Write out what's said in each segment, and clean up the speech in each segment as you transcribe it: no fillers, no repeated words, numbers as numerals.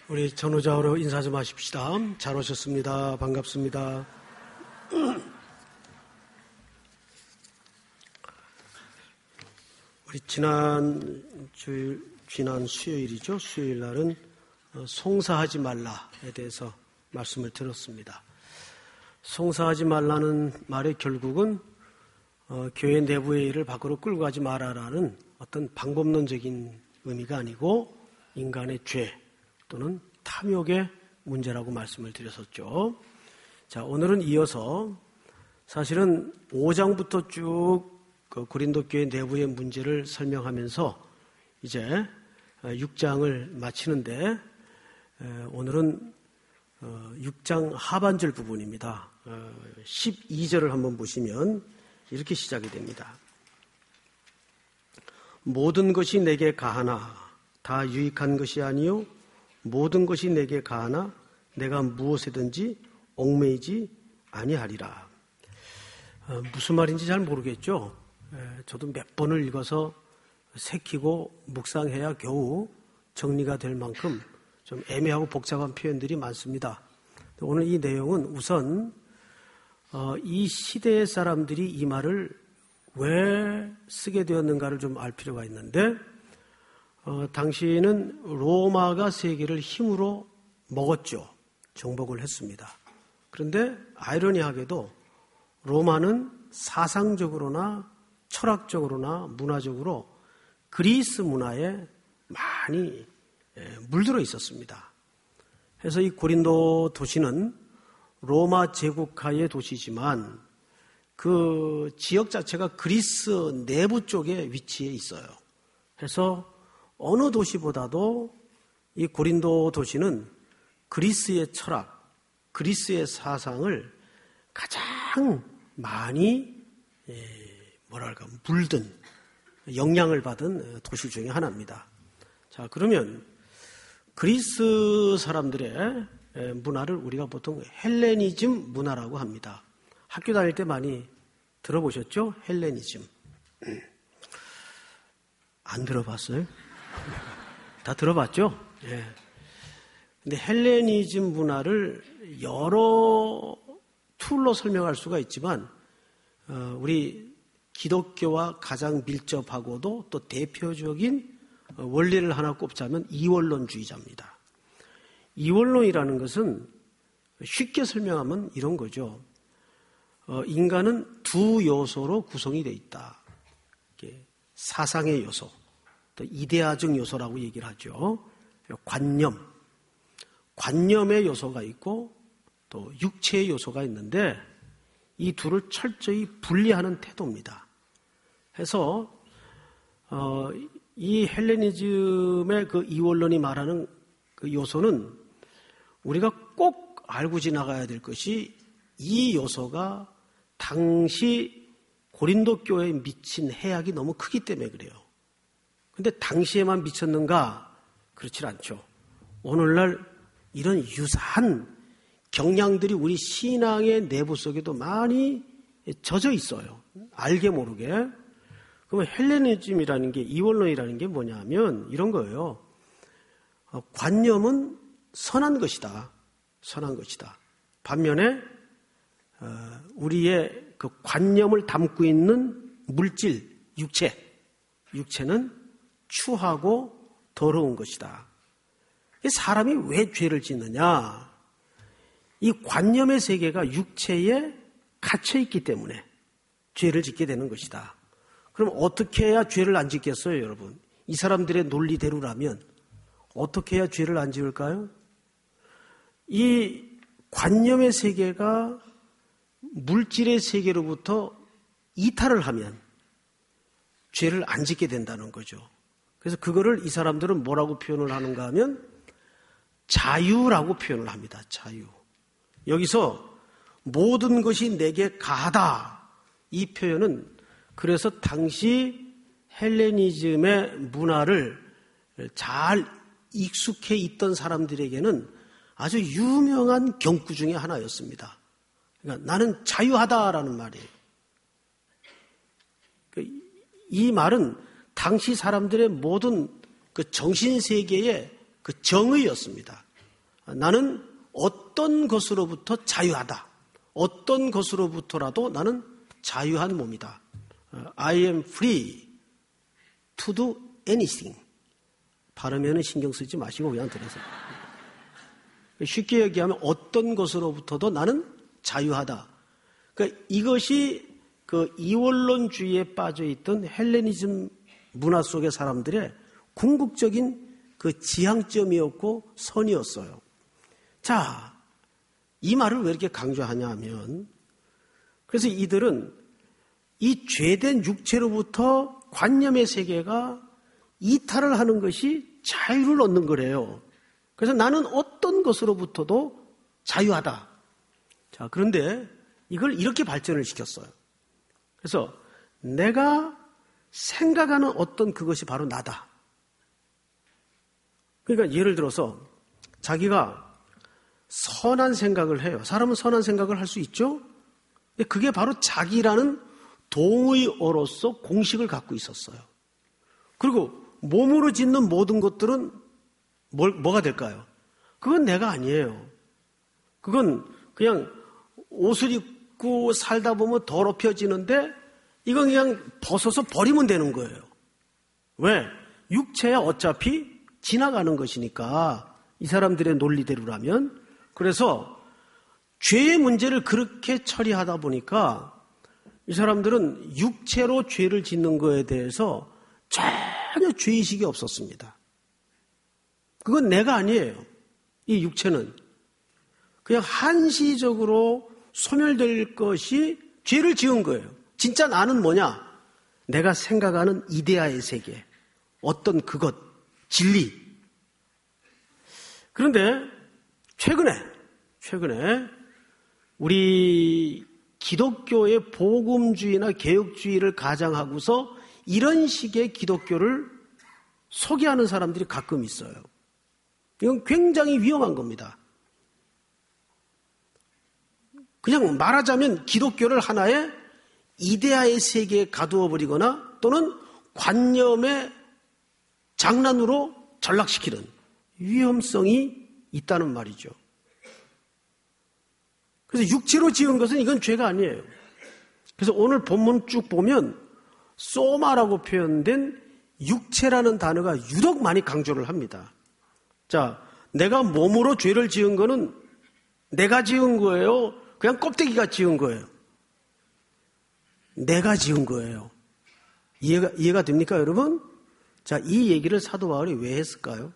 우리 전우자로 인사 좀 하십시다. 잘 오셨습니다. 반갑습니다. 우리 지난 수요일이죠. 수요일 날은 송사하지 말라에 대해서 말씀을 들었습니다. 송사하지 말라는 말의 결국은 교회 내부의 일을 밖으로 끌고 가지 말아라는 어떤 방법론적인 의미가 아니고 인간의 죄 또는 탐욕의 문제라고 말씀을 드렸었죠. 자, 오늘은 이어서 사실은 5장부터 쭉 고린도 교회 내부의 문제를 설명하면서 이제 6장을 마치는데 오늘은 6장 하반절 부분입니다. 12절을 한번 보시면 이렇게 시작이 됩니다. 모든 것이 내게 가하나 다 유익한 것이 아니요 모든 것이 내게 가하나 내가 무엇에든지 얽매이지 아니하리라. 무슨 말인지 잘 모르겠죠. 저도 몇 번을 읽어서 새기고 묵상해야 겨우 정리가 될 만큼 좀 애매하고 복잡한 표현들이 많습니다. 오늘 이 내용은 우선 이 시대의 사람들이 이 말을 왜 쓰게 되었는가를 좀 알 필요가 있는데 당시에는 로마가 세계를 힘으로 먹었죠. 정복을 했습니다. 그런데 아이러니하게도 로마는 사상적으로나 철학적으로나 문화적으로 그리스 문화에 많이 물들어 있었습니다. 그래서 이 고린도 도시는 로마 제국하의 도시지만 그 지역 자체가 그리스 내부 쪽에 위치해 있어요. 그래서 어느 도시보다도 이 고린도 도시는 그리스의 철학, 그리스의 사상을 가장 많이 물든 영향을 받은 도시 중에 하나입니다. 자, 그러면 그리스 사람들의 문화를 우리가 보통 헬레니즘 문화라고 합니다. 학교 다닐 때 많이 들어보셨죠? 헬레니즘. 안 들어봤어요? 다 들어봤죠? 예. 근데 헬레니즘 문화를 여러 툴로 설명할 수가 있지만 우리 기독교와 가장 밀접하고도 또 대표적인 원리를 하나 꼽자면 이원론주의자입니다. 이원론이라는 것은 쉽게 설명하면 이런 거죠. 인간은 두 요소로 구성이 되어 있다. 사상의 요소, 또 이데아적 요소라고 얘기를 하죠. 관념의 요소가 있고 또 육체의 요소가 있는데 이 둘을 철저히 분리하는 태도입니다. 해서 이 헬레니즘의 그 이원론이 말하는 그 요소는 우리가 꼭 알고 지나가야 될 것이 이 요소가 당시 고린도 교회에 미친 해악이 너무 크기 때문에 그래요. 근데 당시에만 미쳤는가? 그렇지 않죠. 오늘날 이런 유사한 경향들이 우리 신앙의 내부 속에도 많이 젖어 있어요. 알게 모르게. 그러면 헬레니즘이라는 게, 이원론이라는 게 뭐냐면 이런 거예요. 관념은 선한 것이다. 선한 것이다. 반면에 우리의 그 관념을 담고 있는 물질, 육체는 추하고 더러운 것이다. 사람이 왜 죄를 짓느냐? 이 관념의 세계가 육체에 갇혀있기 때문에 죄를 짓게 되는 것이다. 그럼 어떻게 해야 죄를 안 짓겠어요, 여러분? 이 사람들의 논리대로라면 어떻게 해야 죄를 안 지을까요? 이 관념의 세계가 물질의 세계로부터 이탈을 하면 죄를 안 짓게 된다는 거죠. 그래서 그거를 이 사람들은 뭐라고 표현을 하는가 하면 자유라고 표현을 합니다. 자유. 여기서 모든 것이 내게 가하다. 이 표현은 그래서 당시 헬레니즘의 문화를 잘 익숙해 있던 사람들에게는 아주 유명한 경구 중에 하나였습니다. 그러니까 나는 자유하다라는 말이에요. 이 말은 당시 사람들의 모든 그 정신세계의 그 정의였습니다. 나는 어떤 것으로부터 자유하다. 어떤 것으로부터라도 나는 자유한 몸이다. I am free to do anything. 발음에는 신경 쓰지 마시고 그냥 들으세요. 쉽게 얘기하면 어떤 것으로부터도 나는 자유하다. 그러니까 이것이 그 이원론주의에 빠져있던 헬레니즘 문화 속의 사람들의 궁극적인 그 지향점이었고 선이었어요. 자, 이 말을 왜 이렇게 강조하냐 하면, 그래서 이들은 이 죄된 육체로부터 관념의 세계가 이탈을 하는 것이 자유를 얻는 거래요. 그래서 나는 어떤 것으로부터도 자유하다. 자, 그런데 이걸 이렇게 발전을 시켰어요. 그래서 내가 생각하는 어떤 그것이 바로 나다. 그러니까 예를 들어서 자기가 선한 생각을 해요. 사람은 선한 생각을 할 수 있죠? 그게 바로 자기라는 동의어로서 공식을 갖고 있었어요. 그리고 몸으로 짓는 모든 것들은 뭐가 될까요? 그건 내가 아니에요. 그건 그냥 옷을 입고 살다 보면 더럽혀지는데 이건 그냥 벗어서 버리면 되는 거예요. 왜? 육체야 어차피 지나가는 것이니까 이 사람들의 논리대로라면. 그래서 죄의 문제를 그렇게 처리하다 보니까 이 사람들은 육체로 죄를 짓는 거에 대해서 전혀 죄의식이 없었습니다. 그건 내가 아니에요. 이 육체는 그냥 한시적으로 소멸될 것이 죄를 지은 거예요. 진짜 나는 뭐냐? 내가 생각하는 이데아의 세계, 어떤 그것, 진리. 그런데 최근에 우리 기독교의 복음주의나 개혁주의를 가장하고서 이런 식의 기독교를 소개하는 사람들이 가끔 있어요. 이건 굉장히 위험한 겁니다. 그냥 말하자면 기독교를 하나의 이데아의 세계에 가두어 버리거나 또는 관념의 장난으로 전락시키는 위험성이 있다는 말이죠. 그래서 육체로 지은 것은 이건 죄가 아니에요. 그래서 오늘 본문 쭉 보면 소마라고 표현된 육체라는 단어가 유독 많이 강조를 합니다. 자, 내가 몸으로 죄를 지은 거는 내가 지은 거예요? 그냥 껍데기가 지은 거예요? 내가 지은 거예요. 이해가 됩니까, 여러분? 자, 이 얘기를 사도 바울이 왜 했을까요?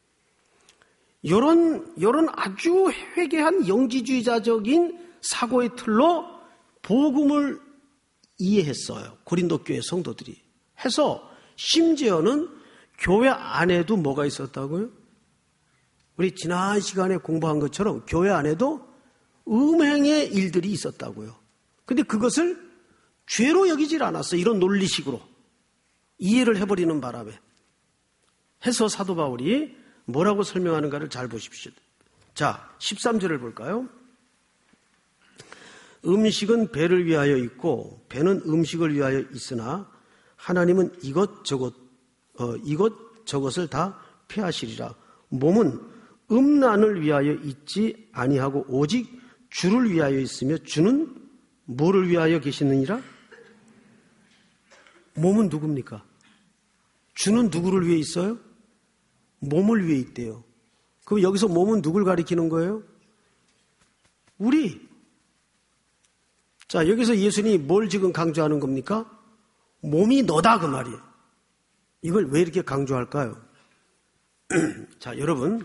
요런 아주 회개한 영지주의자적인 사고의 틀로 복음을 이해했어요. 고린도 교회 성도들이. 해서 심지어는 교회 안에도 뭐가 있었다고요? 우리 지난 시간에 공부한 것처럼 교회 안에도 음행의 일들이 있었다고요. 근데 그것을 죄로 여기질 않았어. 이런 논리식으로. 이해를 해버리는 바람에. 해서 사도 바울이 뭐라고 설명하는가를 잘 보십시오. 자, 13절을 볼까요? 음식은 배를 위하여 있고 배는 음식을 위하여 있으나 하나님은 이것저것을 다 폐하시리라. 몸은 음란을 위하여 있지 아니하고 오직 주를 위하여 있으며 주는 뭐를 위하여 계시느니라? 몸은 누굽니까? 주는 누구를 위해 있어요? 몸을 위해 있대요. 그럼 여기서 몸은 누굴 가리키는 거예요? 우리. 자, 여기서 예수님이 뭘 지금 강조하는 겁니까? 몸이 너다 그 말이에요. 이걸 왜 이렇게 강조할까요? 자, 여러분,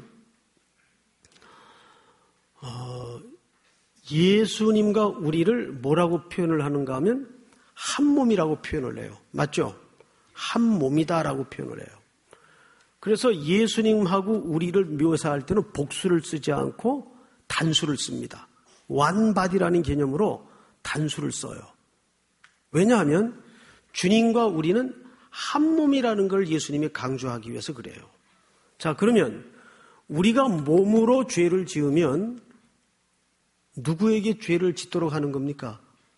예수님과 우리를 뭐라고 표현을 하는가 하면 한 몸이라고 표현을 해요. 맞죠? 한 몸이다라고 표현을 해요. 그래서 예수님하고 우리를 묘사할 때는 복수를 쓰지 않고 단수를 씁니다. 완바디라는 개념으로 단수를 써요. 왜냐하면 주님과 우리는 한 몸이라는 걸 예수님이 강조하기 위해서 그래요. 자, 그러면 우리가 몸으로 죄를 지으면 누구에게 죄를 짓도록 하는 겁니까?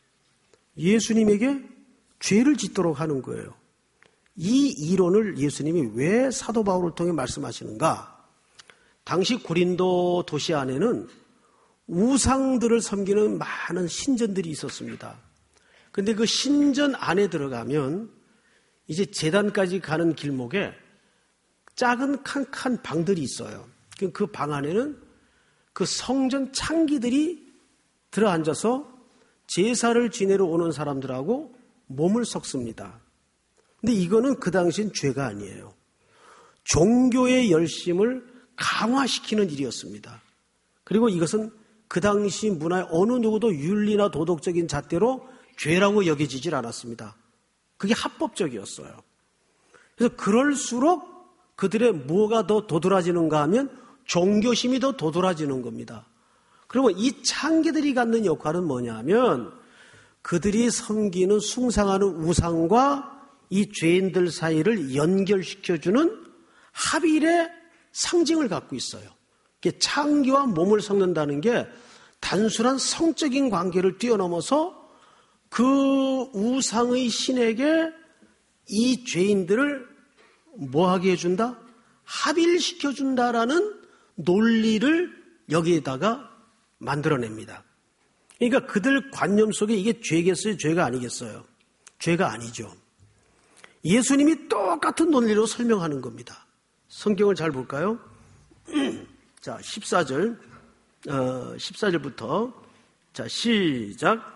예수님에게 죄를 짓도록 하는 거예요. 이 이론을 예수님이 왜 사도 바울을 통해 말씀하시는가? 당시 고린도 도시 안에는 우상들을 섬기는 많은 신전들이 있었습니다. 그런데 그 신전 안에 들어가면 이제 제단까지 가는 길목에 작은 칸칸 방들이 있어요. 그 방 안에는 그 성전 창기들이 들어앉아서 제사를 지내러 오는 사람들하고 몸을 섞습니다. 근데 이거는 그 당시엔 죄가 아니에요. 종교의 열심을 강화시키는 일이었습니다. 그리고 이것은 그 당시 문화의 어느 누구도 윤리나 도덕적인 잣대로 죄라고 여겨지질 않았습니다. 그게 합법적이었어요. 그래서 그럴수록 그들의 뭐가 더 도드라지는가 하면 종교심이 더 도드라지는 겁니다. 그리고 이 창기들이 갖는 역할은 뭐냐면 그들이 섬기는 숭상하는 우상과 이 죄인들 사이를 연결시켜주는 합일의 상징을 갖고 있어요. 창기와 몸을 섞는다는 게 단순한 성적인 관계를 뛰어넘어서 그 우상의 신에게 이 죄인들을 뭐하게 해준다? 합일시켜준다라는 논리를 여기에다가 만들어냅니다. 그러니까 그들 관념 속에 이게 죄겠어요? 죄가 아니겠어요? 죄가 아니죠. 예수님이 똑같은 논리로 설명하는 겁니다. 성경을 잘 볼까요? 자, 14절부터 자, 시작.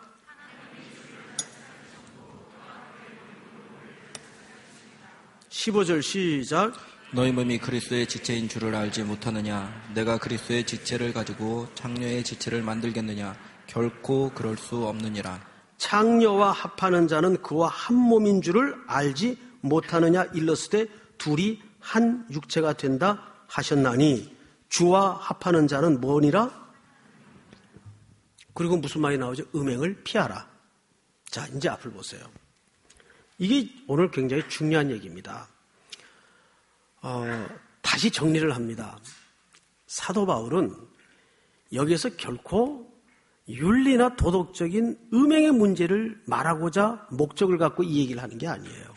15절 시작. 너희 몸이 그리스도의 지체인 줄을 알지 못하느냐? 내가 그리스도의 지체를 가지고 창녀의 지체를 만들겠느냐? 결코 그럴 수 없느니라. 창녀와 합하는 자는 그와 한 몸인 줄을 알지 못하느냐? 일렀을 때 둘이 한 육체가 된다 하셨나니 주와 합하는 자는 뭐니라? 그리고 무슨 말이 나오죠? 음행을 피하라. 자, 이제 앞을 보세요. 이게 오늘 굉장히 중요한 얘기입니다. 다시 정리를 합니다. 사도 바울은 여기에서 결코 윤리나 도덕적인 음행의 문제를 말하고자 목적을 갖고 이 얘기를 하는 게 아니에요.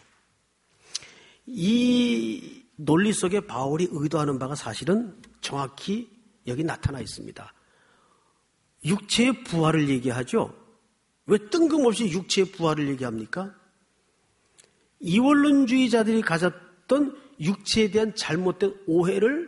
이 논리 속에 바울이 의도하는 바가 사실은 정확히 여기 나타나 있습니다. 육체의 부활을 얘기하죠. 왜 뜬금없이 육체의 부활을 얘기합니까? 이원론주의자들이 가졌던 육체에 대한 잘못된 오해를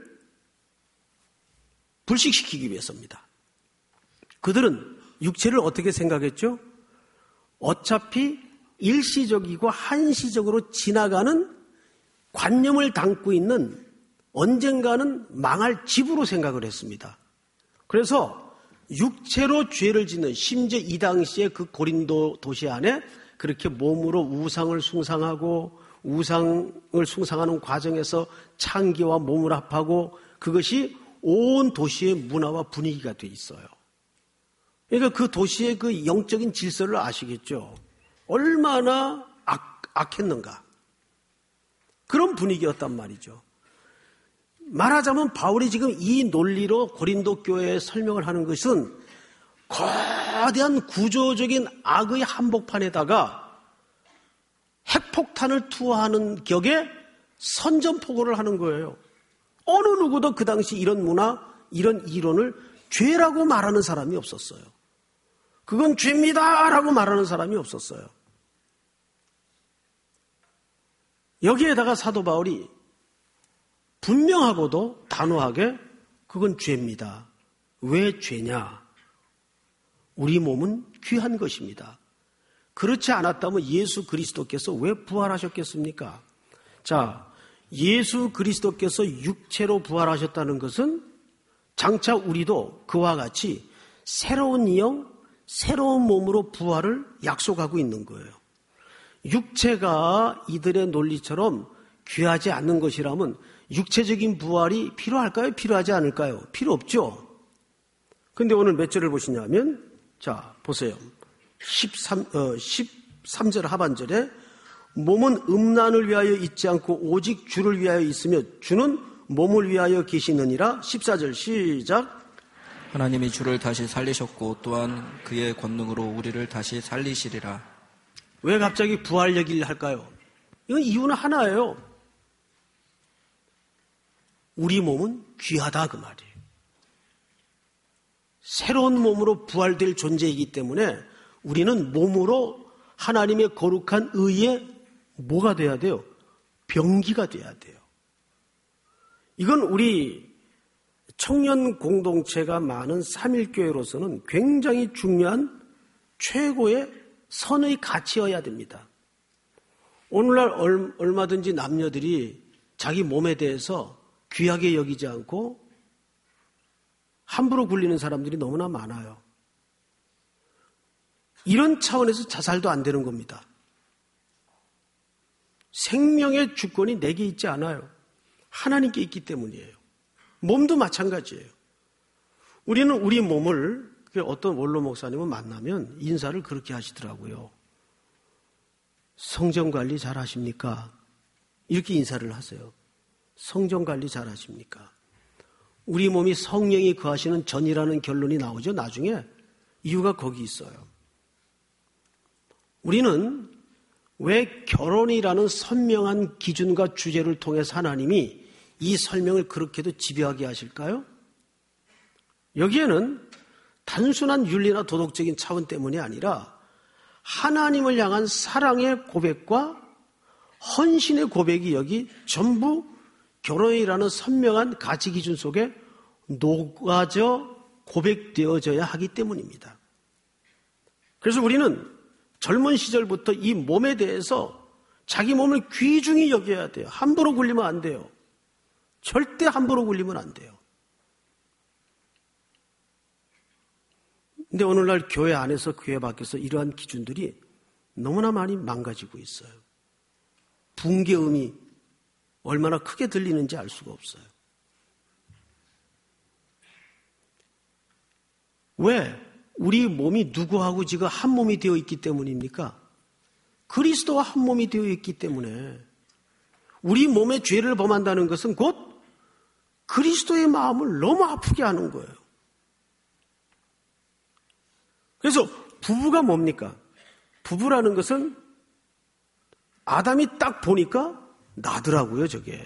불식시키기 위해서입니다. 그들은 육체를 어떻게 생각했죠? 어차피 일시적이고 한시적으로 지나가는 관념을 담고 있는 언젠가는 망할 집으로 생각을 했습니다. 그래서 육체로 죄를 짓는, 심지어 이 당시에 그 고린도 도시 안에 그렇게 몸으로 우상을 숭상하고 우상을 숭상하는 과정에서 창기와 몸을 합하고 그것이 온 도시의 문화와 분위기가 돼 있어요. 그러니까 그 도시의 그 영적인 질서를 아시겠죠? 얼마나 악했는가. 그런 분위기였단 말이죠. 말하자면 바울이 지금 이 논리로 고린도 교회에 설명을 하는 것은 거대한 구조적인 악의 한복판에다가 핵폭탄을 투하하는 격의 선전포고를 하는 거예요. 어느 누구도 그 당시 이런 문화, 이런 이론을 죄라고 말하는 사람이 없었어요. 그건 죄입니다라고 말하는 사람이 없었어요. 여기에다가 사도 바울이 분명하고도 단호하게 그건 죄입니다. 왜 죄냐? 우리 몸은 귀한 것입니다. 그렇지 않았다면 예수 그리스도께서 왜 부활하셨겠습니까? 자, 예수 그리스도께서 육체로 부활하셨다는 것은 장차 우리도 그와 같이 새로운 영, 새로운 몸으로 부활을 약속하고 있는 거예요. 육체가 이들의 논리처럼 귀하지 않는 것이라면 육체적인 부활이 필요할까요? 필요하지 않을까요? 필요 없죠. 그런데 오늘 몇 절을 보시냐면, 자, 보세요. 13절 하반절에 몸은 음란을 위하여 있지 않고 오직 주를 위하여 있으며 주는 몸을 위하여 계시느니라. 14절 시작. 하나님이 주를 다시 살리셨고 또한 그의 권능으로 우리를 다시 살리시리라. 왜 갑자기 부활 얘기를 할까요? 이건 이유는 하나예요. 우리 몸은 귀하다 그 말이에요. 새로운 몸으로 부활될 존재이기 때문에 우리는 몸으로 하나님의 거룩한 의에 뭐가 돼야 돼요? 병기가 돼야 돼요. 이건 우리 청년 공동체가 많은 삼일교회로서는 굉장히 중요한 최고의 선의 가치여야 됩니다. 오늘날 얼마든지 남녀들이 자기 몸에 대해서 귀하게 여기지 않고 함부로 굴리는 사람들이 너무나 많아요. 이런 차원에서 자살도 안 되는 겁니다. 생명의 주권이 내게 있지 않아요. 하나님께 있기 때문이에요. 몸도 마찬가지예요. 우리는 우리 몸을 어떤 원로 목사님을 만나면 인사를 그렇게 하시더라고요. 성전관리 잘 하십니까? 이렇게 인사를 하세요. 성전관리 잘 하십니까? 우리 몸이 성령이 거하시는 전이라는 결론이 나오죠. 나중에 이유가 거기 있어요. 우리는 왜 결혼이라는 선명한 기준과 주제를 통해서 하나님이 이 설명을 그렇게도 집요하게 하실까요? 여기에는 단순한 윤리나 도덕적인 차원 때문이 아니라 하나님을 향한 사랑의 고백과 헌신의 고백이 여기 전부 결혼이라는 선명한 가치 기준 속에 녹아져 고백되어져야 하기 때문입니다. 그래서 우리는 젊은 시절부터 이 몸에 대해서 자기 몸을 귀중히 여겨야 돼요. 함부로 굴리면 안 돼요. 절대 함부로 굴리면 안 돼요. 근데 오늘날 교회 안에서 교회 밖에서 이러한 기준들이 너무나 많이 망가지고 있어요. 붕괴음이 얼마나 크게 들리는지 알 수가 없어요. 왜? 우리 몸이 누구하고 지금 한 몸이 되어 있기 때문입니까? 그리스도와 한 몸이 되어 있기 때문에 우리 몸에 죄를 범한다는 것은 곧 그리스도의 마음을 너무 아프게 하는 거예요. 그래서 부부가 뭡니까? 부부라는 것은 아담이 딱 보니까 나더라고요, 저게.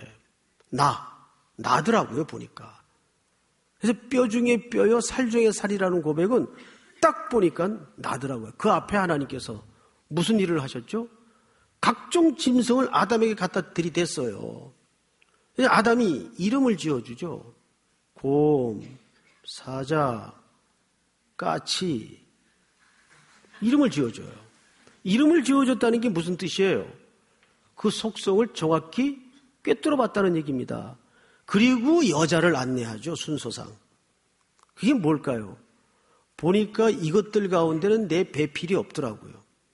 나더라고요, 보니까. 그래서 뼈 중에 뼈요, 살 중에 살이라는 고백은 딱 보니까 나더라고요. 그 앞에 하나님께서 무슨 일을 하셨죠? 각종 짐승을 아담에게 갖다 들이댔어요. 아담이 이름을 지어주죠. 곰, 사자, 까치, 이름을 지어줘요. 이름을 지어줬다는 게 무슨 뜻이에요? 그 속성을 정확히 꿰뚫어 봤다는 얘기입니다. 그리고 여자를 안내하죠, 순서상. 그게 뭘까요? 보니까 이것들 가운데는 내 배필이 없더라고요.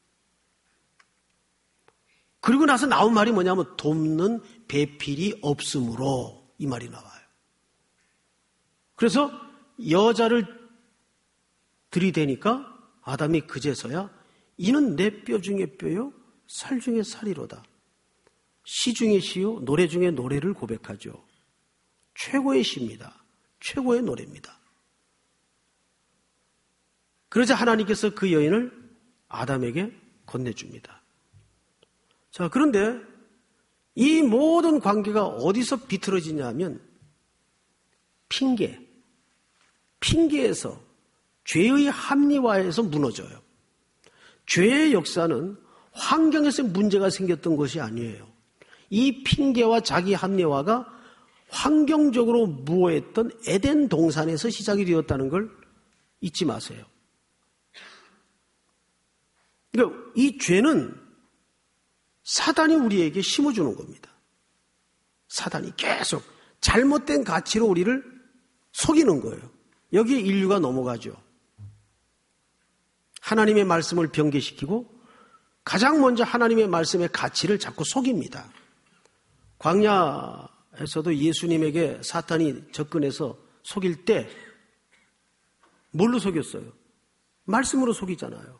그리고 나서 나온 말이 뭐냐면 돕는 배필이 없으므로 이 말이 나와요. 그래서 여자를 들이대니까 아담이 그제서야 이는 내 뼈 중에 뼈요 살 중에 살이로다. 시 중에 시요 노래 중에 노래를 고백하죠. 최고의 시입니다. 최고의 노래입니다. 그러자 하나님께서 그 여인을 아담에게 건네줍니다. 자, 그런데 이 모든 관계가 어디서 비틀어지냐면 핑계에서 죄의 합리화에서 무너져요. 죄의 역사는 환경에서 문제가 생겼던 것이 아니에요. 이 핑계와 자기 합리화가 환경적으로 무호했던 에덴 동산에서 시작이 되었다는 걸 잊지 마세요. 그러니까 이 죄는 사단이 우리에게 심어주는 겁니다. 사단이 계속 잘못된 가치로 우리를 속이는 거예요. 여기에 인류가 넘어가죠. 하나님의 말씀을 변개시키고 가장 먼저 하나님의 말씀의 가치를 자꾸 속입니다. 광야에서도 예수님에게 사탄이 접근해서 속일 때 뭘로 속였어요? 말씀으로 속이잖아요.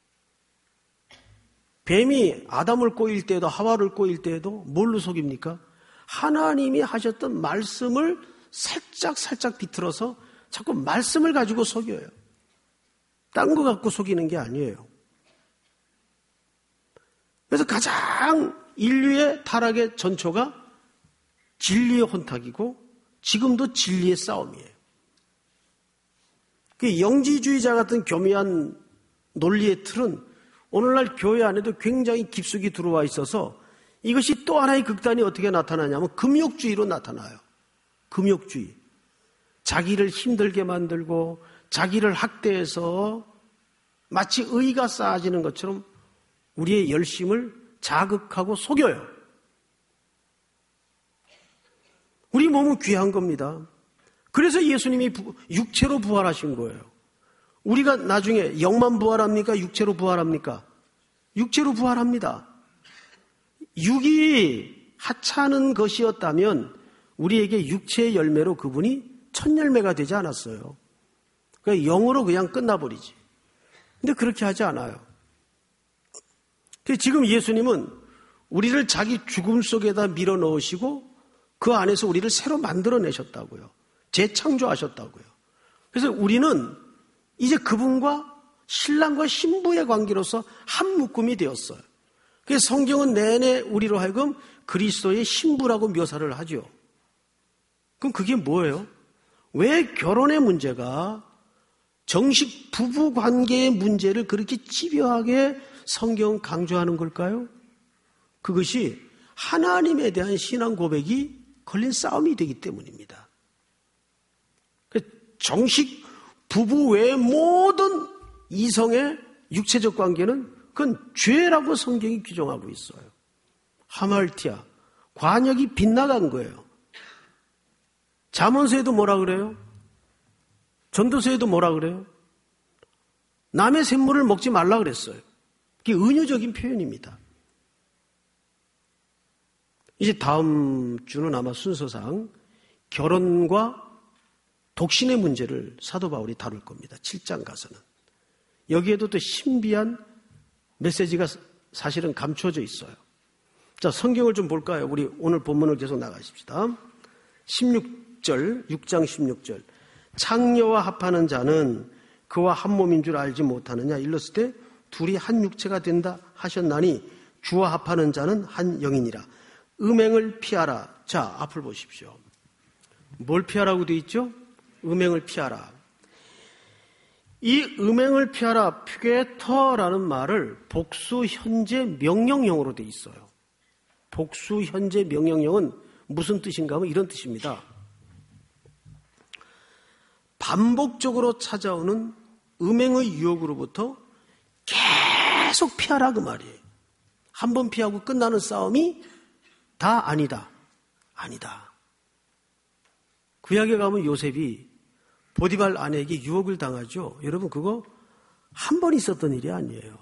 뱀이 아담을 꼬일 때에도 하와를 꼬일 때에도 뭘로 속입니까? 하나님이 하셨던 말씀을 살짝 비틀어서 자꾸 말씀을 가지고 속여요. 딴 거 갖고 속이는 게 아니에요. 그래서 가장 인류의 타락의 전초가 진리의 혼탁이고 지금도 진리의 싸움이에요. 그 영지주의자 같은 교묘한 논리의 틀은 오늘날 교회 안에도 굉장히 깊숙이 들어와 있어서 이것이 또 하나의 극단이 어떻게 나타나냐면 금욕주의로 나타나요. 금욕주의. 자기를 힘들게 만들고 자기를 학대해서 마치 의가 쌓아지는 것처럼 우리의 열심을 자극하고 속여요. 우리 몸은 귀한 겁니다. 그래서 예수님이 육체로 부활하신 거예요. 우리가 나중에 영만 부활합니까? 육체로 부활합니까? 육체로 부활합니다. 육이 하찮은 것이었다면 우리에게 육체의 열매로 그분이 첫 열매가 되지 않았어요. 그러니까 영으로 그냥 끝나버리지. 근데 그렇게 하지 않아요. 지금 예수님은 우리를 자기 죽음 속에다 밀어넣으시고 그 안에서 우리를 새로 만들어내셨다고요. 재창조하셨다고요. 그래서 우리는 이제 그분과 신랑과 신부의 관계로서 한 묶음이 되었어요. 그래서 성경은 내내 우리로 하여금 그리스도의 신부라고 묘사를 하죠. 그럼 그게 뭐예요? 왜 결혼의 문제가 정식 부부 관계의 문제를 그렇게 집요하게 성경은 강조하는 걸까요? 그것이 하나님에 대한 신앙 고백이 걸린 싸움이 되기 때문입니다. 정식 부부 외의 모든 이성의 육체적 관계는 그건 죄라고 성경이 규정하고 있어요. 하말티아, 관역이 빗나간 거예요. 잠언서에도 뭐라 그래요? 전도서에도 뭐라 그래요? 남의 샘물을 먹지 말라 그랬어요. 그게 은유적인 표현입니다. 이제 다음 주는 아마 순서상 결혼과 독신의 문제를 사도 바울이 다룰 겁니다. 7장 가서는. 여기에도 또 신비한 메시지가 사실은 감춰져 있어요. 자, 성경을 좀 볼까요? 우리 오늘 본문을 계속 나가십시다. 16절, 6장 16절. 창녀와 합하는 자는 그와 한 몸인 줄 알지 못하느냐? 일렀을 때 둘이 한 육체가 된다 하셨나니 주와 합하는 자는 한 영이니라. 음행을 피하라. 자, 앞을 보십시오. 뭘 피하라고 되어 있죠? 음행을 피하라. 이 음행을 피하라, 퓨게터라는 말을 복수 현재 명령형으로 되어 있어요. 복수 현재 명령형은 무슨 뜻인가 하면 이런 뜻입니다. 반복적으로 찾아오는 음행의 유혹으로부터 계속 피하라 그 말이에요. 한 번 피하고 끝나는 싸움이 다 아니다. 아니다. 구약에 가면 요셉이 보디발 아내에게 유혹을 당하죠. 여러분 그거 한 번 있었던 일이 아니에요.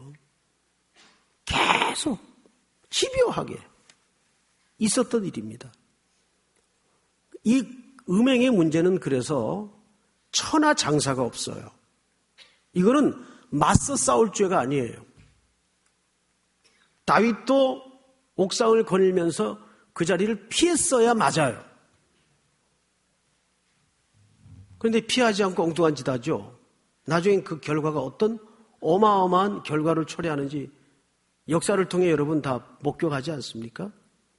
계속 집요하게 있었던 일입니다. 이 음행의 문제는 그래서 천하장사가 없어요. 이거는 맞서 싸울 죄가 아니에요. 다윗도 옥상을 거닐면서 그 자리를 피했어야 맞아요. 그런데 피하지 않고 엉뚱한 짓 하죠. 나중에 그 결과가 어떤 어마어마한 결과를 초래하는지 역사를 통해 여러분 다 목격하지 않습니까?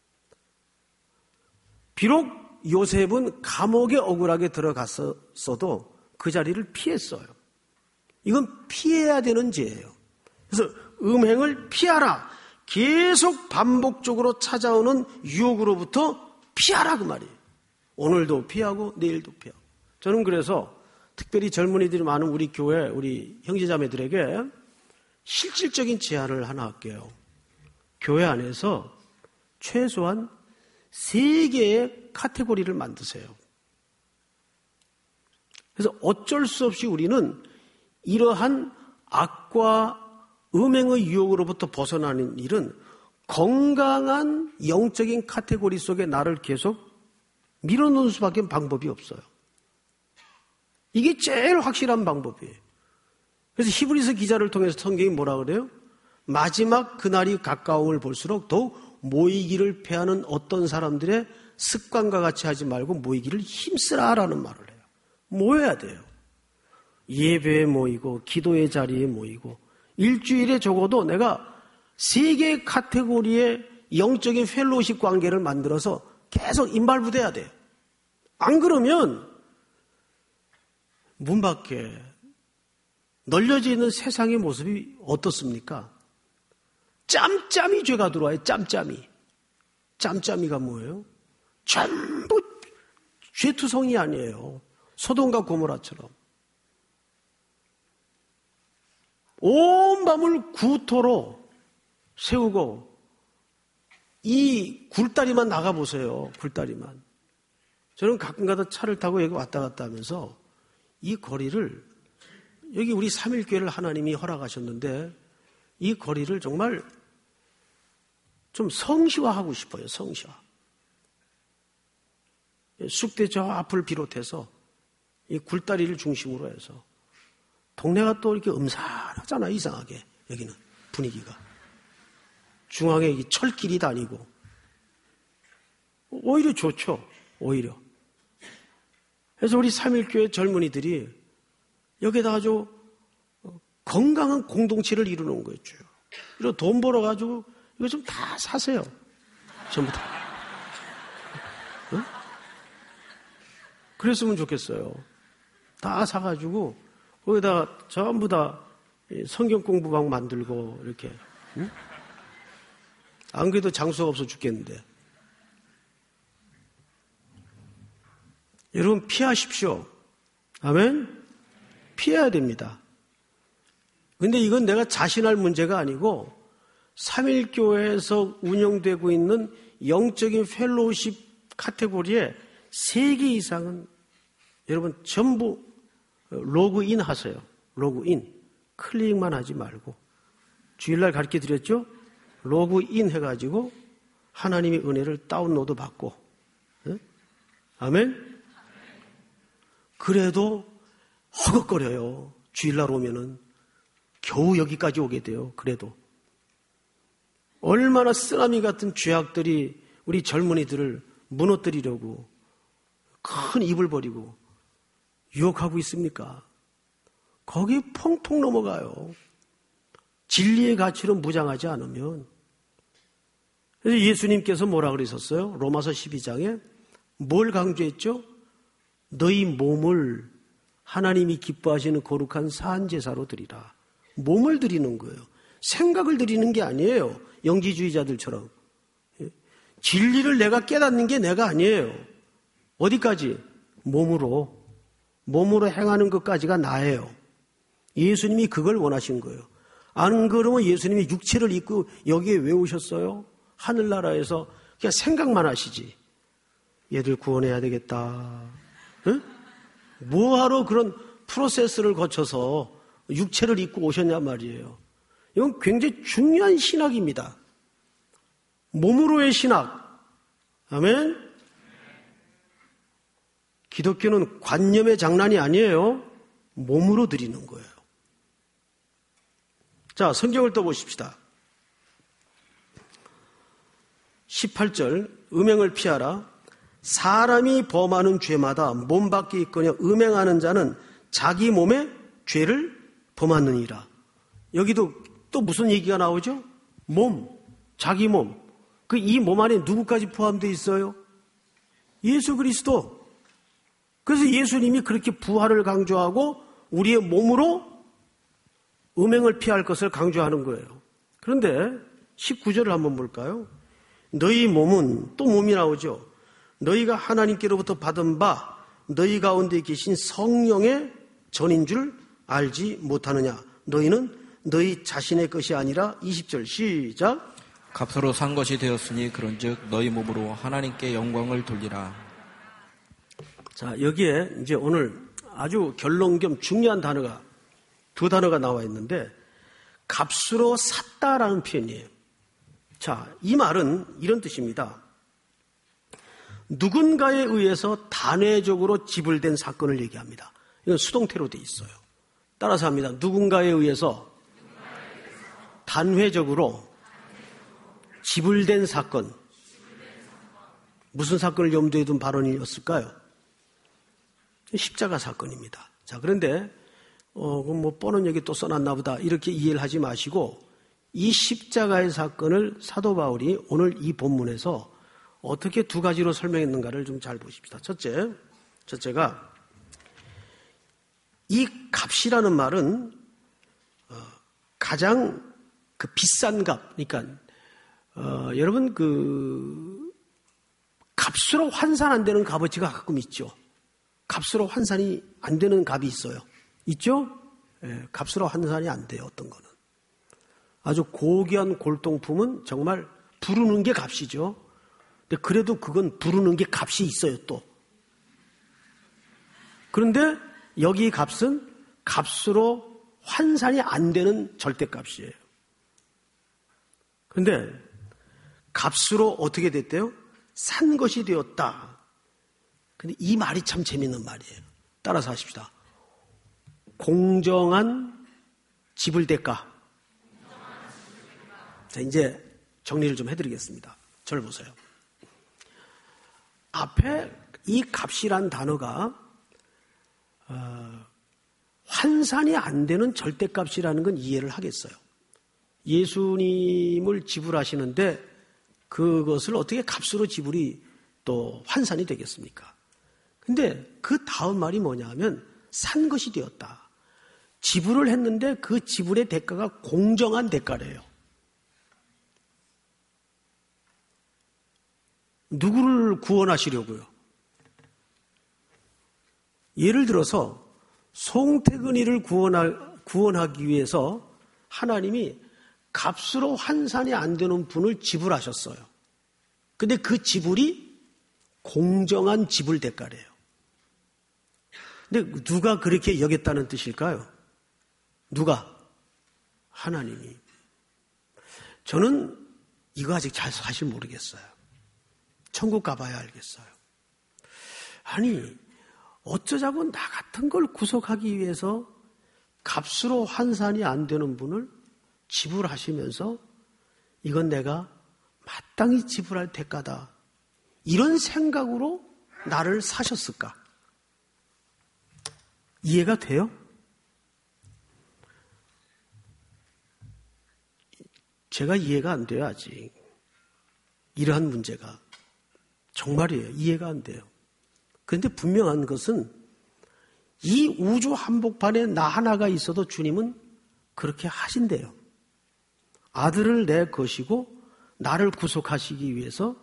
비록 요셉은 감옥에 억울하게 들어갔어도 그 자리를 피했어요. 이건 피해야 되는 죄예요. 그래서 음행을 피하라. 계속 반복적으로 찾아오는 유혹으로부터 피하라 그 말이에요. 오늘도 피하고 내일도 피하고. 저는 그래서 특별히 젊은이들이 많은 우리 교회, 우리 형제자매들에게 실질적인 제안을 하나 할게요. 교회 안에서 최소한 3개의 카테고리를 만드세요. 그래서 어쩔 수 없이 우리는 이러한 악과 음행의 유혹으로부터 벗어나는 일은 건강한 영적인 카테고리 속에 나를 계속 밀어넣는 수밖에 방법이 없어요. 이게 제일 확실한 방법이에요. 그래서 히브리서 기자를 통해서 성경이 뭐라 그래요? 마지막 그날이 가까움을 볼수록 더욱 모이기를 패하는 어떤 사람들의 습관과 같이 하지 말고 모이기를 힘쓰라라는 말을 해요. 모여야 돼요. 예배에 모이고 기도의 자리에 모이고 일주일에 적어도 내가 3개의 카테고리의 영적인 펠로우십 관계를 만들어서 계속 인발부돼야 돼요. 안 그러면 문 밖에 널려져 있는 세상의 모습이 어떻습니까? 짬짬이 죄가 들어와요. 짬짬이. 짬짬이가 뭐예요? 전부 죄투성이 아니에요. 소돔과 고모라처럼. 온 밤을 구토로 세우고 이 굴다리만 나가보세요. 굴다리만. 저는 가끔가다 차를 타고 여기 왔다 갔다 하면서 이 거리를, 여기 우리 3.1교회를 하나님이 허락하셨는데 이 거리를 정말 좀 성시화하고 싶어요. 성시화. 쑥대 저 앞을 비롯해서 이 굴다리를 중심으로 해서 동네가 또 이렇게 음산하잖아요. 이상하게 여기는 분위기가. 중앙에 이 철길이 다니고 오히려 좋죠. 오히려. 그래서 우리 3.1교회 젊은이들이 여기다가 아주 건강한 공동체를 이루는 거죠. 이런 돈 벌어가지고 이거 좀 다 사세요. 전부 다. 응? 그랬으면 좋겠어요. 다 사가지고 거기다가 전부 다 성경 공부방 만들고 이렇게. 응? 안 그래도 장수가 없어 죽겠는데. 여러분 피하십시오. 아멘? 피해야 됩니다. 근데 이건 내가 자신할 문제가 아니고 3.1교회에서 운영되고 있는 영적인 펠로우십 카테고리에 3개 이상은 여러분 전부 로그인 하세요. 로그인. 클릭만 하지 말고. 주일날 가르쳐 드렸죠? 로그인 해가지고 하나님의 은혜를 다운로드 받고. 네? 아멘? 그래도 허걱거려요. 주일날 오면은. 겨우 여기까지 오게 돼요. 그래도. 얼마나 쓰나미 같은 죄악들이 우리 젊은이들을 무너뜨리려고 큰 입을 버리고 유혹하고 있습니까? 거기에 펑펑 넘어가요. 진리의 가치로 무장하지 않으면. 그래서 예수님께서 뭐라 그러셨어요? 로마서 12장에 뭘 강조했죠? 너희 몸을 하나님이 기뻐하시는 거룩한 사한제사로 드리라. 몸을 드리는 거예요. 생각을 드리는 게 아니에요. 영지주의자들처럼. 진리를 내가 깨닫는 게 내가 아니에요. 어디까지? 몸으로 행하는 것까지가 나예요. 예수님이 그걸 원하신 거예요. 안 그러면 예수님이 육체를 입고 여기에 왜 오셨어요? 하늘나라에서 그냥 생각만 하시지. 얘들 구원해야 되겠다. 응? 뭐하러 그런 프로세스를 거쳐서 육체를 입고 오셨냔 말이에요. 이건 굉장히 중요한 신학입니다. 몸으로의 신학. 아멘? 기독교는 관념의 장난이 아니에요. 몸으로 드리는 거예요. 자, 성경을 떠보십시다. 18절, 음행을 피하라. 사람이 범하는 죄마다 몸 밖에 있거냐 음행하는 자는 자기 몸에 죄를 범하느니라. 여기도 또 무슨 얘기가 나오죠? 몸, 자기 몸. 그 이 몸 안에 누구까지 포함되어 있어요? 예수 그리스도. 그래서 예수님이 그렇게 부활을 강조하고 우리의 몸으로 음행을 피할 것을 강조하는 거예요. 그런데 19절을 한번 볼까요? 너희 몸은 또 몸이 나오죠. 너희가 하나님께로부터 받은 바 너희 가운데 계신 성령의 전인 줄 알지 못하느냐. 너희는 너희 자신의 것이 아니라 20절 시작. 값으로 산 것이 되었으니 그런즉 너희 몸으로 하나님께 영광을 돌리라. 자, 여기에 이제 오늘 아주 결론 겸 중요한 단어가 두 단어가 나와 있는데 값으로 샀다라는 표현이에요. 자, 이 말은 이런 뜻입니다. 누군가에 의해서 단회적으로 지불된 사건을 얘기합니다. 이건 수동태로 돼 있어요. 따라서 합니다. 누군가에 의해서 단회적으로 지불된 사건. 무슨 사건을 염두에 둔 발언이었을까요? 십자가 사건입니다. 자, 그런데 그럼 뭐 뻔한 얘기 또 써놨나 보다 이렇게 이해를 하지 마시고 이 십자가의 사건을 사도 바울이 오늘 이 본문에서 어떻게 두 가지로 설명했는가를 좀 잘 보십시다. 첫째, 첫째가 이 값이라는 말은 가장 그 비싼 값, 그러니까 여러분 그 값으로 환산 안 되는 값어치가 가끔 있죠. 값으로 환산이 안 되는 값이 있어요. 있죠? 예, 값으로 환산이 안 돼요. 어떤 거는. 아주 고귀한 골동품은 정말 부르는 게 값이죠. 근데 그래도 그건 부르는 게 값이 있어요, 또. 그런데 여기 값은 값으로 환산이 안 되는 절대값이에요. 그런데 값으로 어떻게 됐대요? 산 것이 되었다. 근데 이 말이 참 재밌는 말이에요. 따라서 하십시다. 공정한 지불 대가. 자, 이제 정리를 좀 해드리겠습니다. 저를 보세요. 앞에 이 값이란 단어가 환산이 안 되는 절대값이라는 건 이해를 하겠어요. 예수님을 지불하시는데 그것을 어떻게 값으로 지불이 또 환산이 되겠습니까? 근데 그 다음 말이 뭐냐면 산 것이 되었다. 지불을 했는데 그 지불의 대가가 공정한 대가래요. 누구를 구원하시려고요? 예를 들어서 송태근이를 구원하기 위해서 하나님이 값으로 환산이 안 되는 분을 지불하셨어요. 근데 그 지불이 공정한 지불 대가래요. 근데 누가 그렇게 여겼다는 뜻일까요? 누가? 하나님이. 저는 이거 아직 잘 사실 모르겠어요. 천국 가봐야 알겠어요. 아니, 어쩌자고 나 같은 걸 구속하기 위해서 값으로 환산이 안 되는 분을 지불하시면서 이건 내가 마땅히 지불할 대가다. 이런 생각으로 나를 사셨을까? 이해가 돼요? 제가 이해가 안 돼요, 아직. 이러한 문제가. 정말이에요. 이해가 안 돼요. 그런데 분명한 것은 이 우주 한복판에 나 하나가 있어도 주님은 그렇게 하신대요. 아들을 내 것이고 나를 구속하시기 위해서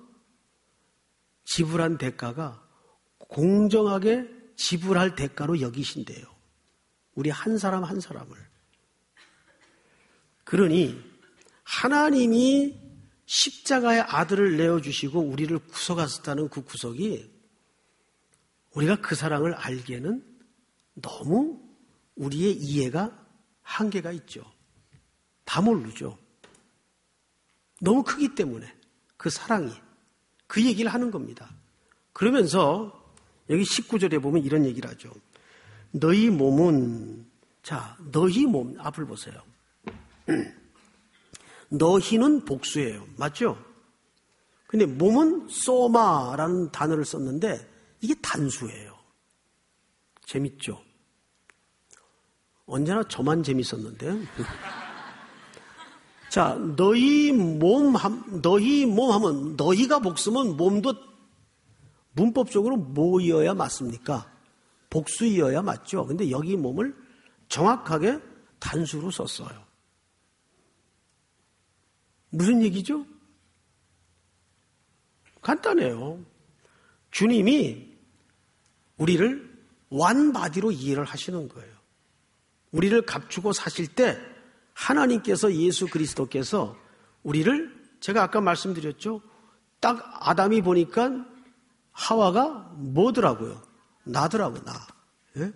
지불한 대가가 공정하게 지불할 대가로 여기신대요. 우리 한 사람 한 사람을. 그러니 하나님이 십자가의 아들을 내어주시고 우리를 구속하셨다는 그 구속이 우리가 그 사랑을 알기에는 너무 우리의 이해가 한계가 있죠. 다 모르죠. 너무 크기 때문에 그 사랑이 그 얘기를 하는 겁니다. 그러면서 여기 19절에 보면 이런 얘기를 하죠. 너희 몸은 자 너희 몸 앞을 보세요. 너희는 복수예요. 맞죠? 근데 몸은 소마라는 단어를 썼는데 이게 단수예요. 재밌죠? 언제나 저만 재밌었는데. 자, 너희 몸 하면 너희가 복수면 몸도 문법적으로 뭐이어야 맞습니까? 복수이어야 맞죠. 근데 여기 몸을 정확하게 단수로 썼어요. 무슨 얘기죠? 간단해요. 주님이 우리를 완바디로 이해를 하시는 거예요. 우리를 감추고 사실 때 하나님께서 예수 그리스도께서 우리를 제가 아까 말씀드렸죠. 딱 아담이 보니까 하와가 뭐더라고요? 나더라고 나. 예?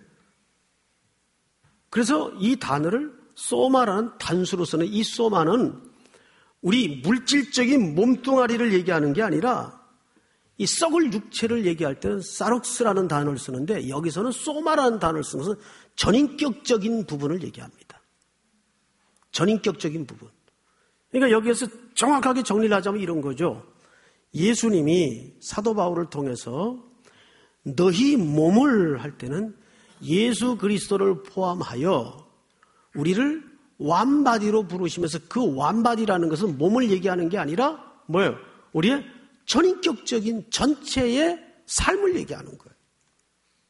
그래서 이 단어를 소마라는 단수로 쓰는 이 소마는 우리 물질적인 몸뚱아리를 얘기하는 게 아니라 이 썩을 육체를 얘기할 때는 사록스라는 단어를 쓰는데 여기서는 소마라는 단어를 쓰는 것은 전인격적인 부분을 얘기합니다. 전인격적인 부분. 그러니까 여기에서 정확하게 정리를 하자면 이런 거죠. 예수님이 사도 바울을 통해서 너희 몸을 할 때는 예수 그리스도를 포함하여 우리를 완바디로 부르시면서 그 완바디라는 것은 몸을 얘기하는 게 아니라 뭐예요? 우리의 전인격적인 전체의 삶을 얘기하는 거예요.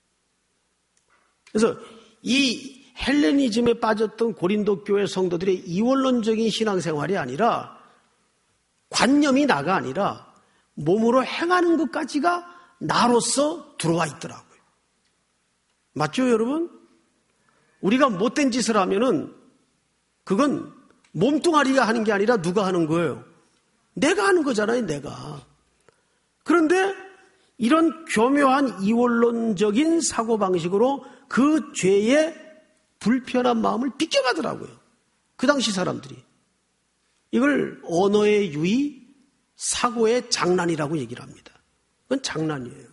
그래서 이 헬레니즘에 빠졌던 고린도 교회 성도들의 이원론적인 신앙생활이 아니라 관념이 나가 아니라 몸으로 행하는 것까지가 나로서 들어와 있더라고요. 맞죠, 여러분? 우리가 못된 짓을 하면은 그건 몸뚱아리가 하는 게 아니라 누가 하는 거예요? 내가 하는 거잖아요, 내가. 그런데 이런 교묘한 이원론적인 사고방식으로 그 죄의 불편한 마음을 비껴가더라고요. 그 당시 사람들이. 이걸 언어의 유의, 사고의 장난이라고 얘기를 합니다. 그건 장난이에요.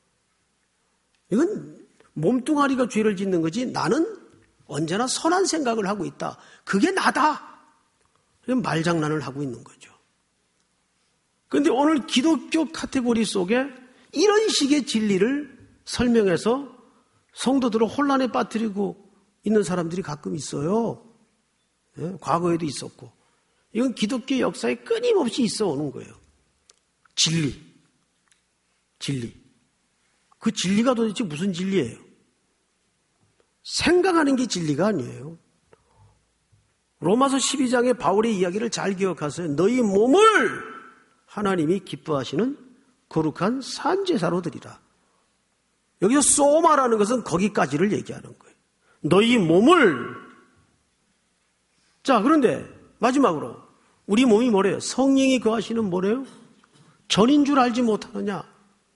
이건 몸뚱아리가 죄를 짓는 거지 나는 언제나 선한 생각을 하고 있다. 그게 나다. 말장난을 하고 있는 거죠. 그런데 오늘 기독교 카테고리 속에 이런 식의 진리를 설명해서 성도들을 혼란에 빠뜨리고 있는 사람들이 가끔 있어요. 과거에도 있었고. 이건 기독교 역사에 끊임없이 있어 오는 거예요. 진리. 그 진리가 도대체 무슨 진리예요? 생각하는 게 진리가 아니에요. 로마서 12장의 바울의 이야기를 잘 기억하세요. 너희 몸을 하나님이 기뻐하시는 거룩한 산제사로 드리라. 여기서 소마라는 것은 거기까지를 얘기하는 거예요. 너희 몸을. 자, 그런데 마지막으로 우리 몸이 뭐래요? 성령이 거하시는 뭐래요? 전인 줄 알지 못하느냐?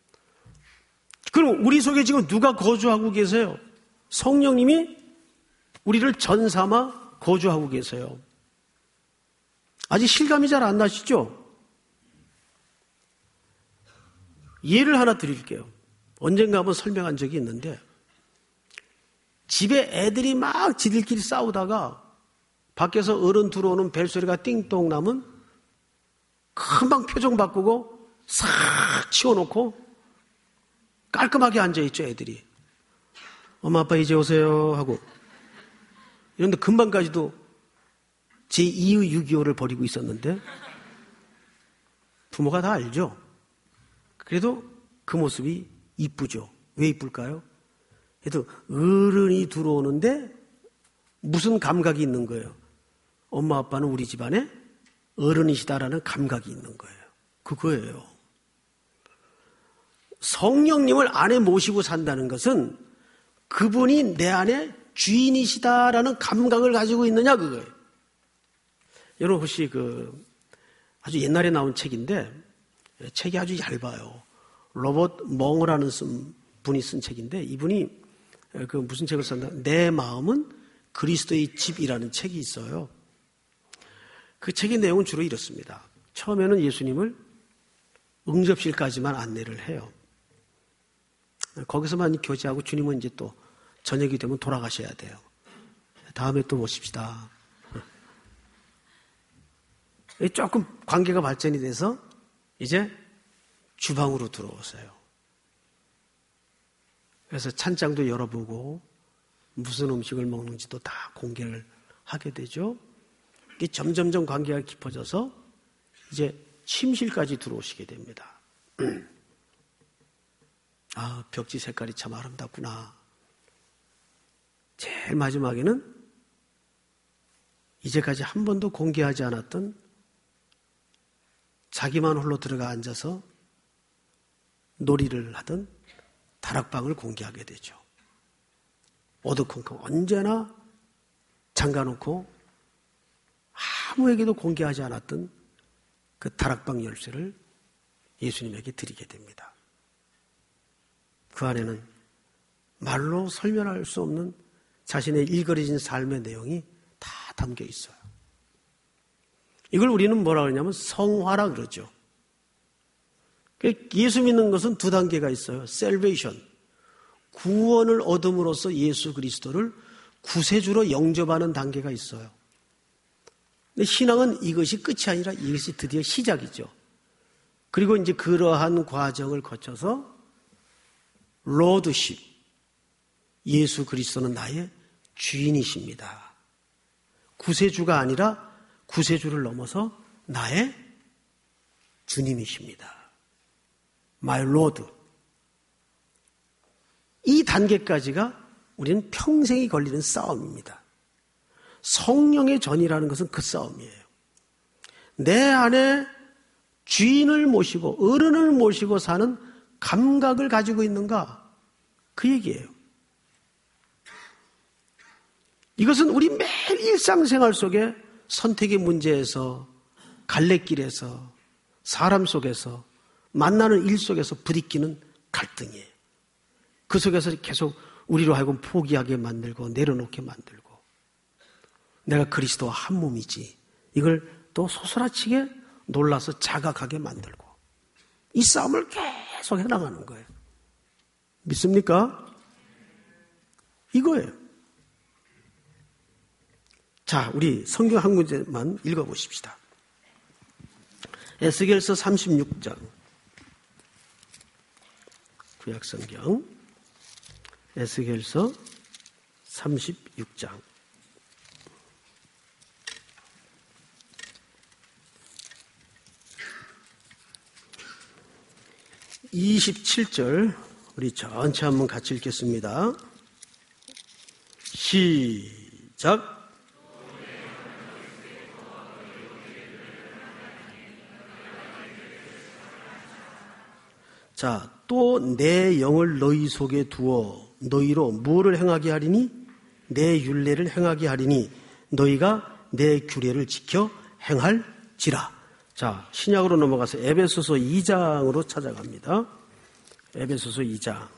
그럼 우리 속에 지금 누가 거주하고 계세요? 성령님이 우리를 전 삼아 거주하고 계세요. 아직 실감이 잘 안 나시죠? 예를 하나 드릴게요. 언젠가 한번 설명한 적이 있는데 집에 애들이 막 지들끼리 싸우다가 밖에서 어른 들어오는 벨소리가 띵동 나면 금방 표정 바꾸고 싹 치워놓고 깔끔하게 앉아있죠, 애들이. 엄마 아빠 이제 오세요 하고. 이런데 금방까지도 제2의 6.25를 벌이고 있었는데 부모가 다 알죠. 그래도 그 모습이 이쁘죠. 왜 이쁠까요? 그래도 어른이 들어오는데 무슨 감각이 있는 거예요? 엄마 아빠는 우리 집안에 어른이시다라는 감각이 있는 거예요. 그거예요. 성령님을 안에 모시고 산다는 것은 그분이 내 안에 주인이시다라는 감각을 가지고 있느냐 그거예요. 여러분 혹시 아주 옛날에 나온 책인데 책이 아주 얇아요. 로버트 멍어라는 분이 쓴 책인데 이분이 무슨 책을 썼나? 내 마음은 그리스도의 집이라는 책이 있어요. 그 책의 내용은 주로 이렇습니다. 처음에는 예수님을 응접실까지만 안내를 해요. 거기서만 교제하고 주님은 이제 또 저녁이 되면 돌아가셔야 돼요. 다음에 또 모십시다. 조금 관계가 발전이 돼서 이제 주방으로 들어오세요. 그래서 찬장도 열어보고 무슨 음식을 먹는지도 다 공개를 하게 되죠. 이게 점점점 관계가 깊어져서 이제 침실까지 들어오시게 됩니다. 아, 벽지 색깔이 참 아름답구나. 제일 마지막에는 이제까지 한 번도 공개하지 않았던 자기만 홀로 들어가 앉아서 놀이를 하던 다락방을 공개하게 되죠. 어두컴컴 언제나 잠가놓고 아무에게도 공개하지 않았던 그 다락방 열쇠를 예수님에게 드리게 됩니다. 그 안에는 말로 설명할 수 없는 자신의 일거리진 삶의 내용이 다 담겨 있어요. 이걸 우리는 뭐라 그러냐면 성화라 그러죠. 예수 믿는 것은 두 단계가 있어요. salvation, 구원을 얻음으로써 예수 그리스도를 구세주로 영접하는 단계가 있어요. 근데 신앙은 이것이 끝이 아니라 이것이 드디어 시작이죠. 그리고 이제 그러한 과정을 거쳐서 로드십, 예수 그리스도는 나의 주인이십니다. 구세주가 아니라 구세주를 넘어서 나의 주님이십니다. My Lord. 이 단계까지가 우리는 평생이 걸리는 싸움입니다. 성령의 전이라는 것은 그 싸움이에요. 내 안에 주인을 모시고 어른을 모시고 사는 감각을 가지고 있는가? 그 얘기예요. 이것은 우리 매일 일상생활 속에 선택의 문제에서, 갈래길에서, 사람 속에서, 만나는 일 속에서 부딪히는 갈등이에요. 그 속에서 계속 우리로 하여금 포기하게 만들고 내려놓게 만들고, 내가 그리스도와 한 몸이지, 이걸 또 소스라치게 놀라서 자각하게 만들고, 이 싸움을 계속 해나가는 거예요. 믿습니까? 이거예요. 자, 우리 성경 한 문제만 읽어보십시다. 에스겔서 36장. 구약성경. 에스겔서 36장. 27절 우리 전체 한번 같이 읽겠습니다. 시작. 자, 또 내 영을 너희 속에 두어 너희로 무엇을 행하게 하리니? 내 율례를 행하게 하리니 너희가 내 규례를 지켜 행할지라. 자, 신약으로 넘어가서 에베소서 2장으로 찾아갑니다. 에베소서 2장.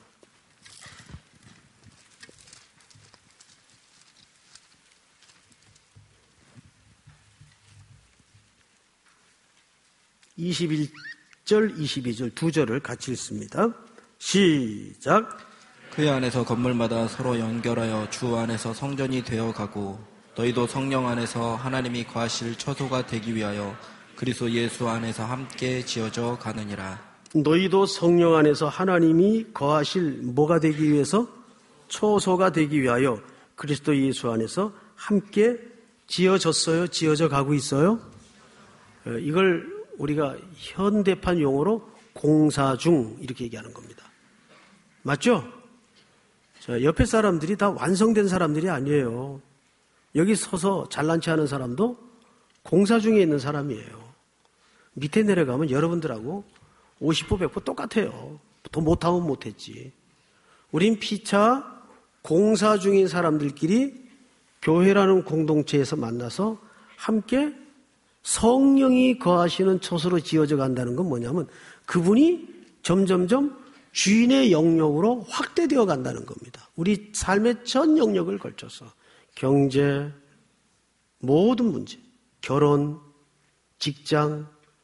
(21절) 22절 두 절을 같이 읽습니다. 시작. 그 안에서 건물마다 서로 연결하여 주 안에서 성전이 되어가고 너희도 성령 안에서 하나님이 거하실 처소가 되기 위하여 그리스도 예수 안에서 함께 지어져 가느니라. 너희도 성령 안에서 하나님이 거하실 뭐가 되기 위해서? 처소가 되기 위하여 그리스도 예수 안에서 함께 지어졌어요? 지어져 가고 있어요? 이걸 우리가 현대판 용어로 공사 중 이렇게 얘기하는 겁니다. 맞죠? 자, 옆에 사람들이 다 완성된 사람들이 아니에요. 여기 서서 잘난 체 하는 사람도 공사 중에 있는 사람이에요. 밑에 내려가면 여러분들하고 50보 100보 똑같아요. 더 못하면 못했지. 우린 피차 공사 중인 사람들끼리 교회라는 공동체에서 만나서 함께 성령이 거하시는 처소로 지어져 간다는 건 뭐냐면 그분이 점점점 주인의 영역으로 확대되어 간다는 겁니다. 우리 삶의 전 영역을 걸쳐서 경제, 모든 문제, 결혼, 직장,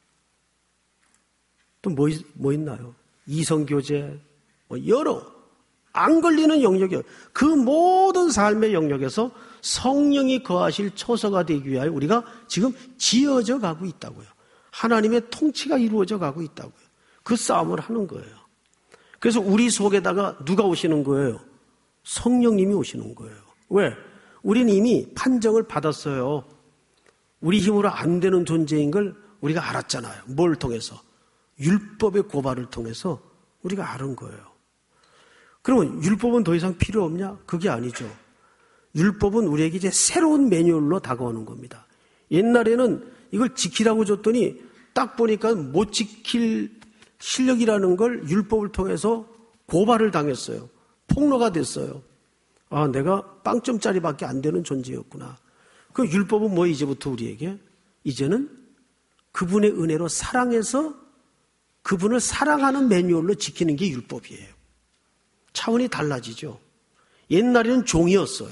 또 뭐 있나요? 이성교제, 여러 안 걸리는 영역이요. 그 모든 삶의 영역에서 성령이 거하실 처소가 되기 위하여 우리가 지금 지어져 가고 있다고요. 하나님의 통치가 이루어져 가고 있다고요. 그 싸움을 하는 거예요. 그래서 우리 속에다가 누가 오시는 거예요? 성령님이 오시는 거예요. 왜? 우리는 이미 판정을 받았어요. 우리 힘으로 안 되는 존재인 걸 우리가 알았잖아요. 뭘 통해서? 율법의 고발을 통해서 우리가 아는 거예요. 그러면 율법은 더 이상 필요 없냐? 그게 아니죠. 율법은 우리에게 이제 새로운 매뉴얼로 다가오는 겁니다. 옛날에는 이걸 지키라고 줬더니 딱 보니까 못 지킬 실력이라는 걸 율법을 통해서 고발을 당했어요. 폭로가 됐어요. 아, 내가 빵점짜리밖에 안 되는 존재였구나. 그 율법은 뭐 이제부터 우리에게? 이제는 그분의 은혜로 사랑해서 그분을 사랑하는 매뉴얼로 지키는 게 율법이에요. 차원이 달라지죠. 옛날에는 종이었어요.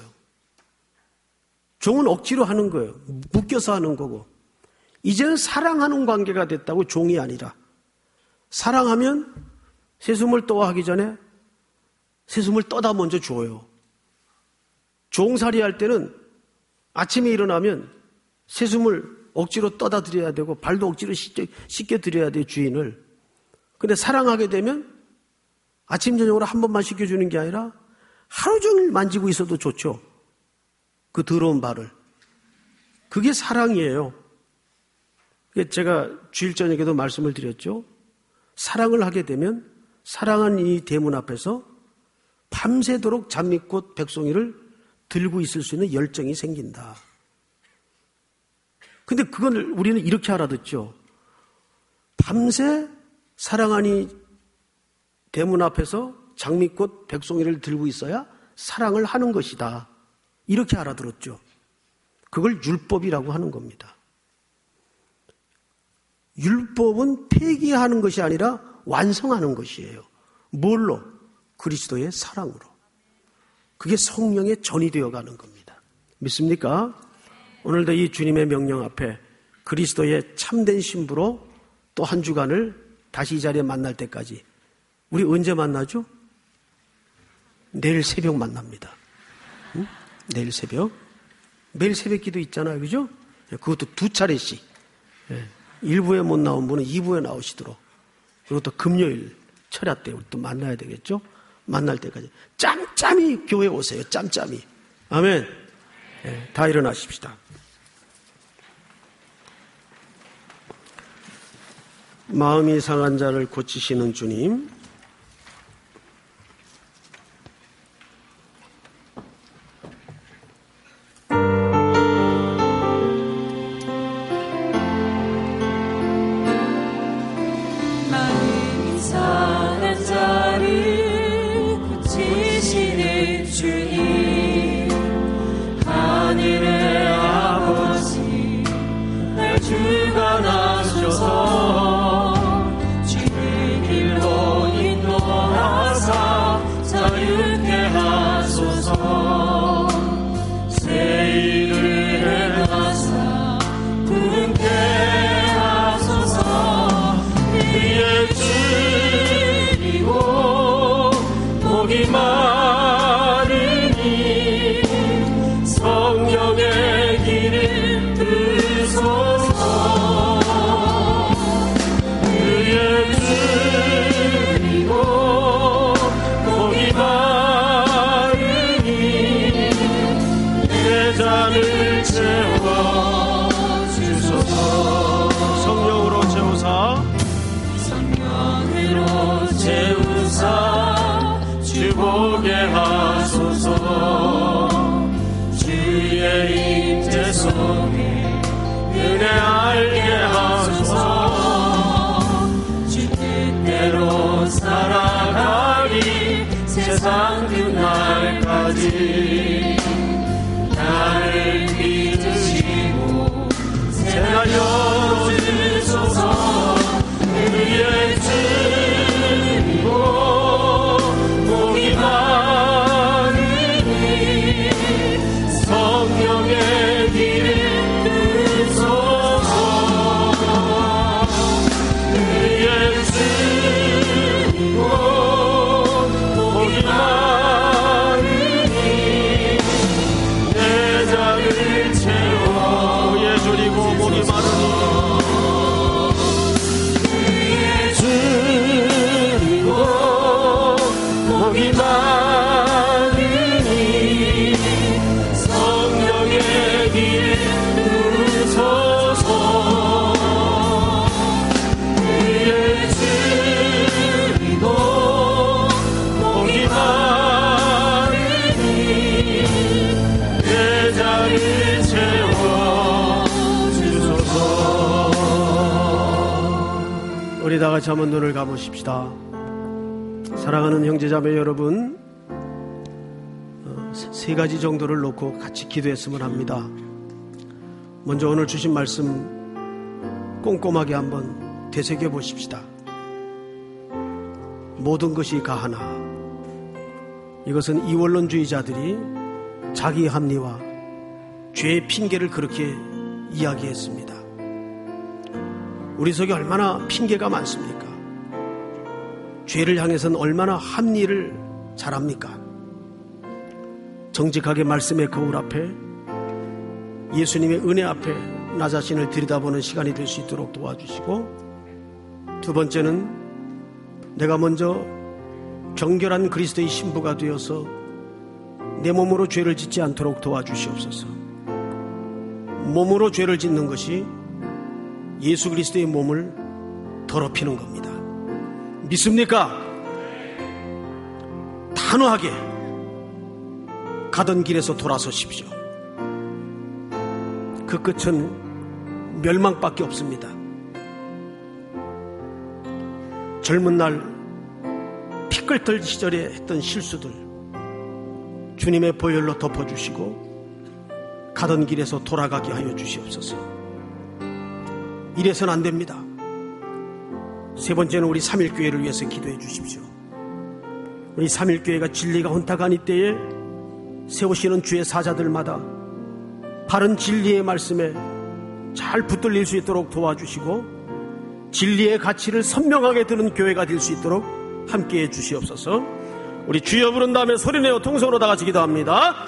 종은 억지로 하는 거예요. 묶여서 하는 거고. 이제는 사랑하는 관계가 됐다고 종이 아니라. 사랑하면 새숨을 떠 하기 전에 새숨을 떠다 먼저 줘요. 종살이 할 때는 아침에 일어나면 새숨을 억지로 떠다 드려야 되고 발도 억지로 씻겨 드려야 돼요, 주인을. 근데 사랑하게 되면 아침 저녁으로 한 번만 씻겨주는 게 아니라 하루 종일 만지고 있어도 좋죠. 그 더러운 발을. 그게 사랑이에요. 제가 주일 저녁에도 말씀을 드렸죠. 사랑을 하게 되면 사랑한 이 대문 앞에서 밤새도록 장미꽃 백송이를 들고 있을 수 있는 열정이 생긴다. 근데 그걸 우리는 이렇게 알아듣죠. 밤새 사랑하니 대문 앞에서 장미꽃 백송이를 들고 있어야 사랑을 하는 것이다. 이렇게 알아들었죠. 그걸 율법이라고 하는 겁니다. 율법은 폐기하는 것이 아니라 완성하는 것이에요. 뭘로? 그리스도의 사랑으로. 그게 성령의 전이 되어가는 겁니다. 믿습니까? 오늘도 이 주님의 명령 앞에 그리스도의 참된 신부로 또 한 주간을 다시 이 자리에 만날 때까지 우리 언제 만나죠? 내일 새벽 만납니다. 응? 내일 새벽. 매일 새벽 기도 있잖아요. 그죠? 그것도 2차례씩. 1부에 못 나온 분은 2부에 나오시도록. 그리고 또 금요일 철야 때 우리 또 만나야 되겠죠? 만날 때까지. 짬짬이 교회 오세요. 짬짬이. 아멘. 다 일어나십시다. 마음이 상한 자를 고치시는 주님. 마음이 상한 자를 고치시는 주님. 하늘의 아버지 날 주관하셔서 자유케 하소서. 새 일을 행하사 부흥케 하소서. 그의 주이고 복이 많으니 성령의 길을 뜨소서. 그의 주이고 잔을 채워주소서. 성령으로 채우사 성령으로 채우사 주보게 하소서. 주의 임재 속에 은혜 알게 하소서. 주 뜻대로 살아가리 세상 그날까지. 나를 믿으시고 새날 열어주소서. 그의 주이고 복이 많으니 성령의 길을 뜨소서. 그의 주이고 복이 많으니 잔을 채워. 그의 줄이고 복이 많으니 그의 줄이고 복이 많으니 성령의 길을 뜨소서. 그의 줄이고 복이 많으니 내 잔을 채워주소서. 우리 다 같이 한번 눈을 감으십시다. 사랑하는 형제자매 여러분, 3가지 정도를 놓고 같이 기도했으면 합니다. 먼저 오늘 주신 말씀 꼼꼼하게 한번 되새겨 보십시다. 모든 것이 가하나. 이것은 이원론주의자들이 자기 합리와 죄의 핑계를 그렇게 이야기했습니다. 우리 속에 얼마나 핑계가 많습니까? 죄를 향해서는 얼마나 합리를 잘합니까? 정직하게 말씀의 거울 앞에, 예수님의 은혜 앞에 나 자신을 들여다보는 시간이 될 수 있도록 도와주시고, 2번째는 내가 먼저 정결한 그리스도의 신부가 되어서 내 몸으로 죄를 짓지 않도록 도와주시옵소서. 몸으로 죄를 짓는 것이 예수 그리스도의 몸을 더럽히는 겁니다. 믿습니까? 다 단호하게 가던 길에서 돌아서십시오. 그 끝은 멸망밖에 없습니다. 젊은 날 피끌들 시절에 했던 실수들 주님의 보혈로 덮어주시고 가던 길에서 돌아가게 하여 주시옵소서. 이래서는 안 됩니다. 세 번째는 우리 3.1교회를 위해서 기도해 주십시오. 우리 3.1교회가 진리가 혼탁한 이때에 세우시는 주의 사자들마다 바른 진리의 말씀에 잘 붙들릴 수 있도록 도와주시고 진리의 가치를 선명하게 드는 교회가 될 수 있도록 함께해 주시옵소서. 우리 주여 부른 다음에 소리내어 통성으로 다 같이 기도합니다.